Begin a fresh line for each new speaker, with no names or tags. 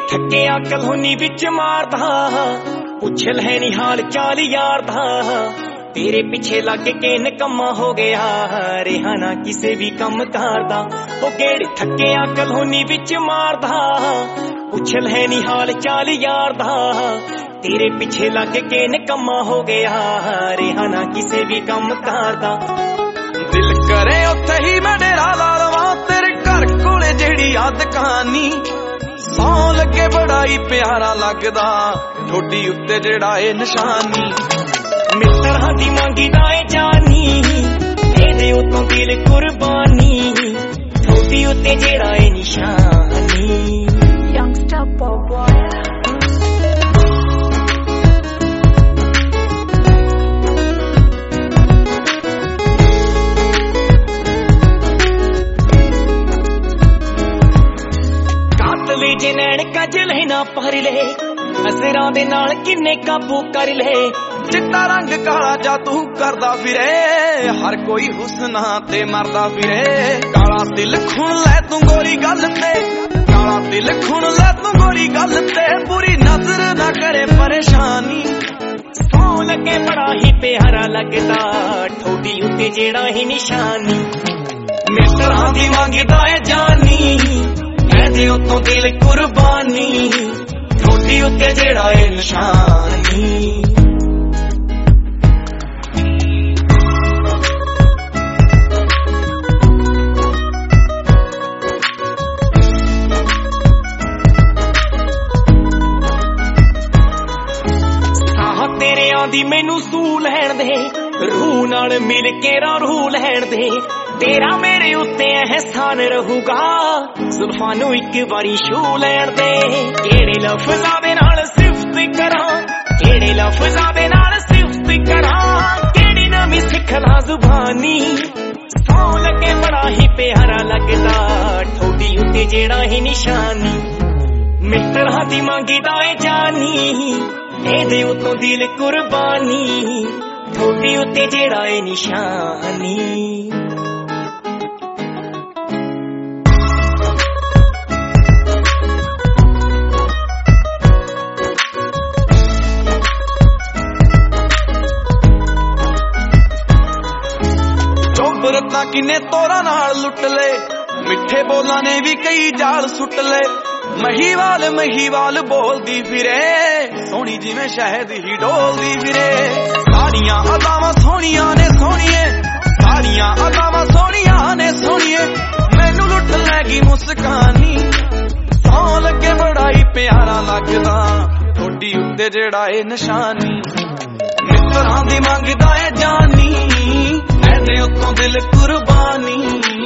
थक्किया colony विच मारदा पुछ लै नी हाल चाल यार दा तेरे पिछे लग के निकम्मा हो गया रेहा ना किसे भी कम करदा ओ गेड़ थक्किया कलोनी विच मारदा पुछ लै नी हाल चाल यार दा तेरे पिछे लग के निकम्मा हो गया रेहा ना किसे भी कम करदा दिल करे उत्थे ही मैं डेरा ला लवां तेरे घर कोले जेड़ी याद कहानी सौ लगे बड़ा ही प्यारा लगदा ठोडी उत्ते जेड़ा ए निशानी मित्तरां दी मंगी दा ए जानी दे उतों दिल कुर्बानी ठोडी उत्ते जेड़ा ए निशानी
Youngster pop boy
जे नैन कजल ना भर ले असरां दे नाल किन्ने काबू कर ले चिट्टा रंग काला जादू करदा फिरे हर कोई हुस्ना ते मरदा फिरे काला दिल खुण लै तू गोरी गल ते काला दिल खुण लै तू गोरी गल ते पूरी नजर ना करे परेशानी सौ लगे बड़ा ही प्यारा लगदा ठोडी उत्ते जेड़ा ही निशानी मित्तरां दी मंगदा ए जानी दे उतों दिल कुर्बानी ठोडी उत्ते जेड़ा ए निशानी तेरे आंदी मैनू सू लैण दे रूह नाल मिल के रूह लैण दे तेरा मेरे उत्ते एहसान रहूगा जुल्फां नू इक बारी छू लैण दे केड़े लफ्ज़ां दे नाल सिफत करां केड़े लफ्ज़ां दे नाल सिफत करां केड़ी नवीं सिख ला जुबानी सौ लगे बड़ा ही प्यारा लगदा ठोडी उत्ते जेड़ा ही निशानी मित्तरां दी मंगदा ए जानी दे उतों दिल कुर्बानी ठोडी उत्ते जेड़ा ए निशानी रत्ना किन्ने तोरा नाल लुट ले मिठे बोलां ने भी कई जाल सुट ले महीवाल बोलदी फिरे सोहनी जिवें शहद ही डोलदी फिरे सारियां अदावां सोहणियां ने सोहणिए सारियां अदावां सोहणियां ने सोहणिए मैनू लुट लैगी मुस्कानी सौ लगे बड़ा ही प्यारा लगदा ठोडी उत्ते जेड़ा ए निशानी मित्तरां दी मंगदा ए जानी दे उतों दिल कुर्बानी